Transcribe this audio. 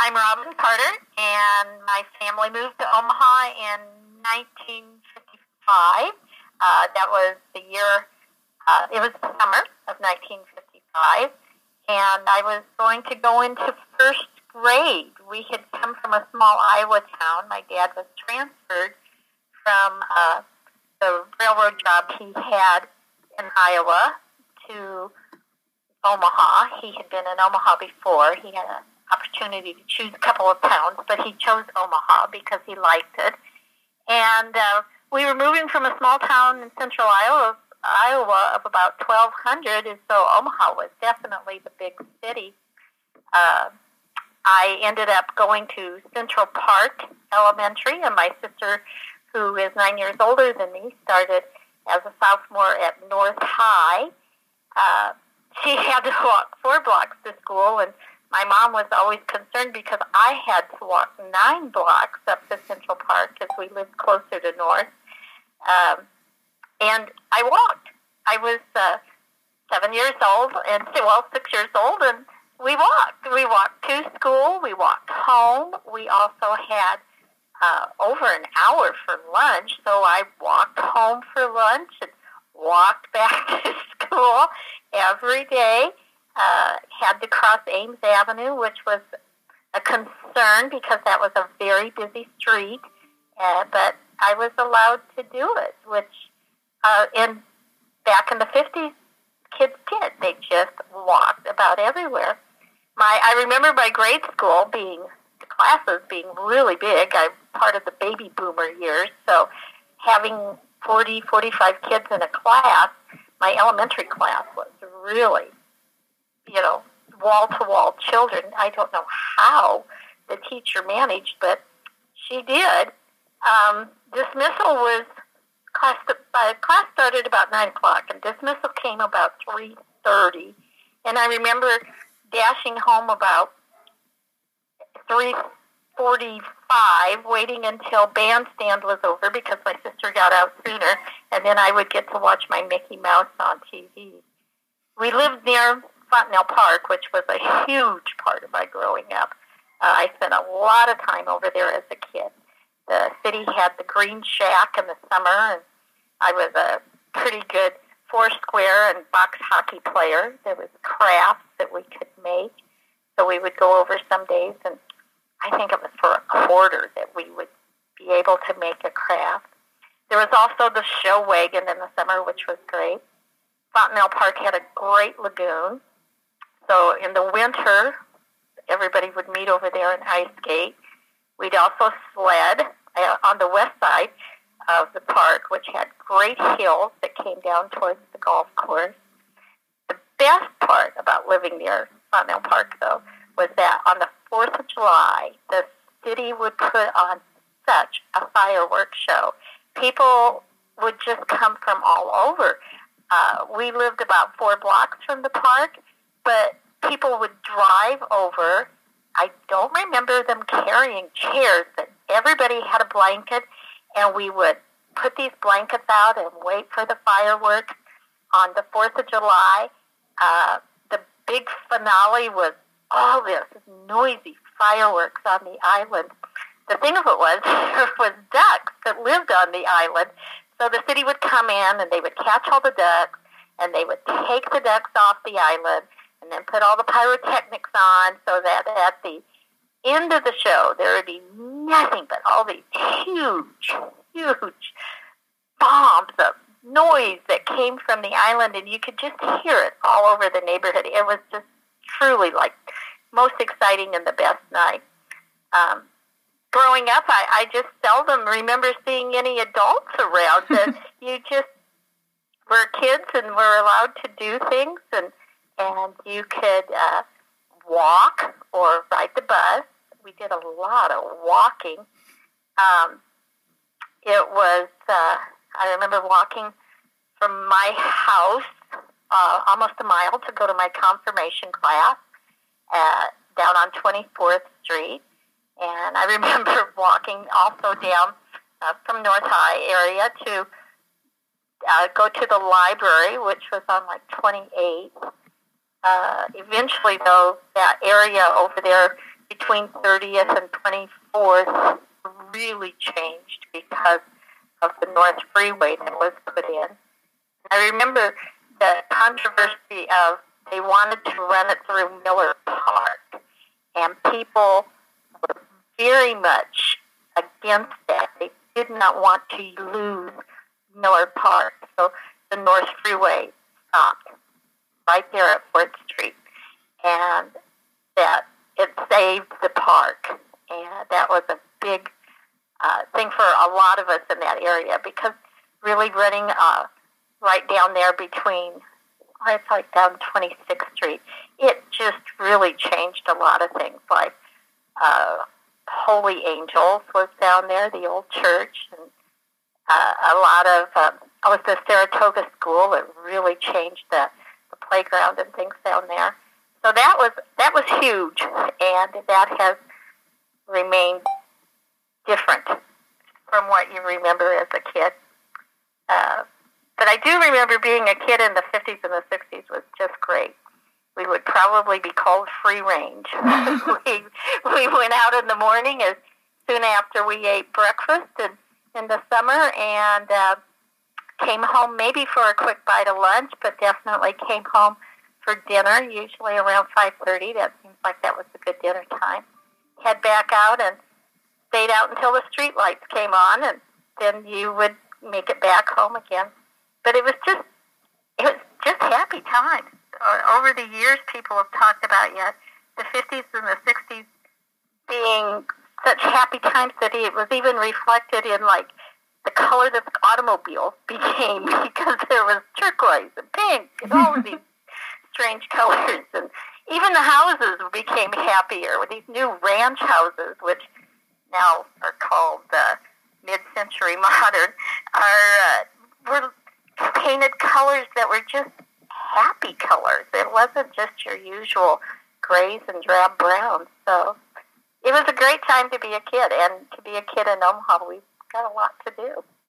I'm Robin Carter, and my family moved to Omaha in 1955. That was the year, it was the summer of 1955, and I was going to go into first grade. We had come from a small Iowa town. My dad was transferred from the railroad job he had in Iowa to Omaha. He had been in Omaha before. He had an opportunity to choose a couple of towns, but he chose Omaha because he liked it. And we were moving from a small town in central Iowa of about 1,200, and so Omaha was definitely the big city. I ended up going to Central Park Elementary, and my sister, who is 9 years older than me, started as a sophomore at North High. She had to walk 4 blocks to school, and my mom was always concerned because I had to walk 9 blocks up to Central Park because we lived closer to North. And I walked. I was 7 years old, 6 years old, and we walked. We walked to school. We walked home. We also had over an hour for lunch, so I walked home for lunch and walked back to school every day. Had to cross Ames Avenue, which was a concern because that was a very busy street, but I was allowed to do it, which back in the 50s, kids did. They just walked about everywhere. I remember my grade school the classes being really big. I'm part of the baby boomer years, so having 40, 45 kids in a class, my elementary class was really, wall-to-wall children. I don't know how the teacher managed, but she did. Dismissal was, class started about 9 o'clock, and dismissal came about 3:30. And I remember dashing home about 3:45, waiting until bandstand was over because my sister got out sooner, and then I would get to watch my Mickey Mouse on TV. We lived near Fontenelle Park, which was a huge part of my growing up. I spent a lot of time over there as a kid. The city had the Green Shack in the summer, and I was a pretty good four-square and box hockey player. There was crafts that we could make, so we would go over some days, and I think it was for a quarter that we would be able to make a craft. There was also the show wagon in the summer, which was great. Fontenelle Park had a great lagoon. So in the winter, everybody would meet over there and ice skate. We'd also sled on the west side of the park, which had great hills that came down towards the golf course. The best part about living near Fontenelle Park, though, was that on the 4th of July, the city would put on such a fireworks show. People would just come from all over. We lived about 4 blocks from the park, but people would drive over. I don't remember them carrying chairs, but everybody had a blanket, and we would put these blankets out and wait for the fireworks. On the 4th of July, the big finale was all this noisy fireworks on the island. The thing of it was, there was ducks that lived on the island, so the city would come in, and they would catch all the ducks, and they would take the ducks off the island, and then put all the pyrotechnics on so that at the end of the show, there would be nothing but all these huge, huge bombs of noise that came from the island, and you could just hear it all over the neighborhood. It was just truly like most exciting and the best night. Growing up, I just seldom remember seeing any adults around. That you just were kids and were allowed to do things, and you could walk or ride the bus. We did a lot of walking. It was, I remember walking from my house almost a mile to go to my confirmation class down on 24th Street. And I remember walking also down from North High area to go to the library, which was on like 28th. Eventually, though, that area over there between 30th and 24th really changed because of the North Freeway that was put in. I remember the controversy of they wanted to run it through Miller Park, and people were very much against that. They did not want to lose Miller Park, so the North Freeway stopped right there at 4th Street, and that it saved the park, and that was a big thing for a lot of us in that area, because really running right down there between, it's like down 26th Street, it just really changed a lot of things, like Holy Angels was down there, the old church, and a lot of, with the Saratoga School, it really changed the playground and things down there. So that was huge, and that has remained different from what you remember as a kid. But I do remember being a kid in the 50s and the 60s was just great. We would probably be called free range. we went out in the morning as soon after we ate breakfast in the summer, and came home maybe for a quick bite of lunch, but definitely came home for dinner, usually around 5:30. That seems like that was a good dinner time. Head back out and stayed out until the street lights came on, and then you would make it back home again. But it was just happy times. Over the years, people have talked about the 50s and the 60s being such happy times that it was even reflected in like the color that the automobiles became, because there was turquoise and pink and all of these strange colors, and even the houses became happier with these new ranch houses, which now are called mid-century modern, were painted colors that were just happy colors. It wasn't just your usual grays and drab browns. So it was a great time to be a kid, and to be a kid in Omaha, we've got a lot to do.